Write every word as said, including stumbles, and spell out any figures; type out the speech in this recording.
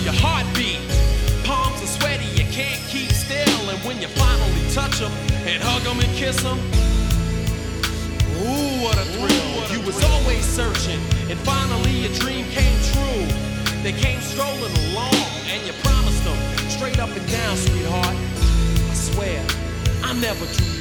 your heart beat. Palms are sweaty, you can't keep still. And when you finally touch them and hug them and kiss them, ooh, what a thrill. Ooh, what a you thrill. Was always searching, and finally your dream came true. They came strolling along, and you promised them straight up and down, sweetheart. I swear, I'm never too